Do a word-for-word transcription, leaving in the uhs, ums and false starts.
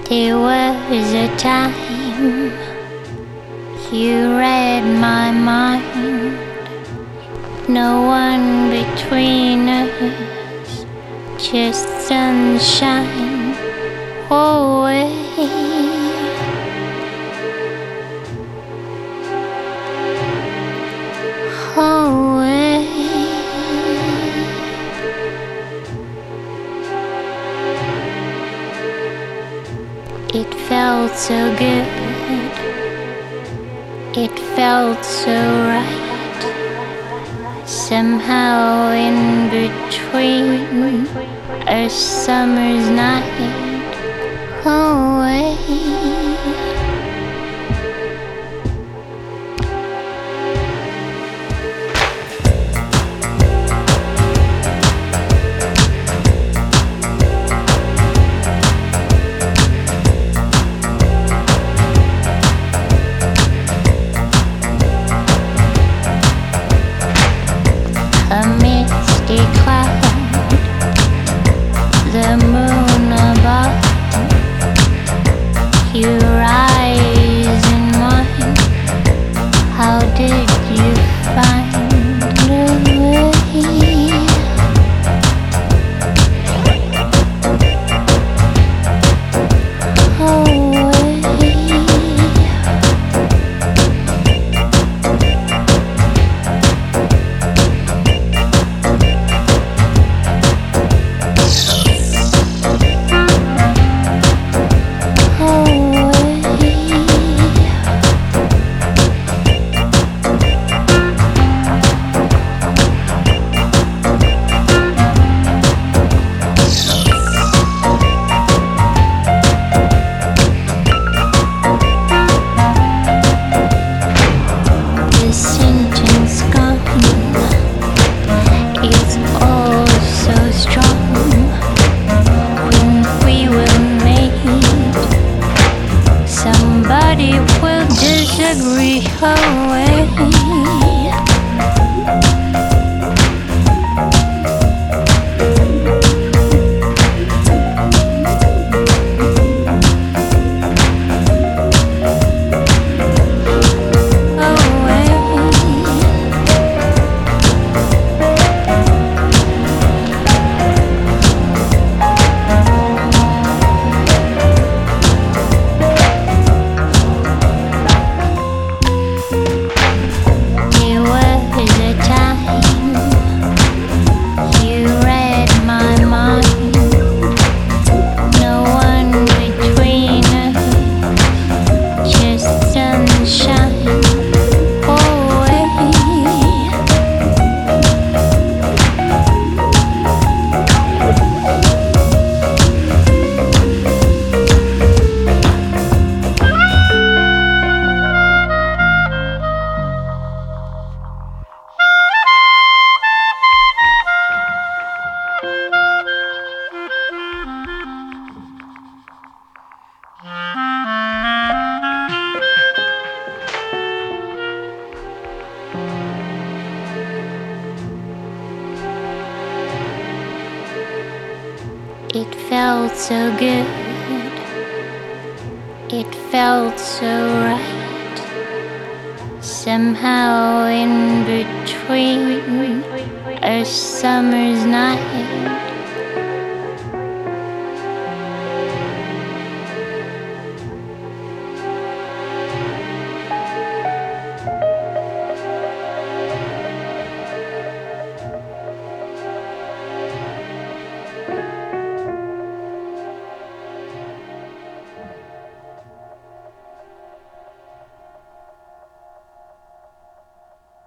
There was a time you read my mind. No one between us, just sunshine away. Away. It felt so good. It felt so right. Somehow in between a summer's night away. A misty cloud, the moon above, your eyes in mine. How did you find a way? Somebody will disagree away. It felt so good. It felt so right. Somehow in between a summer's night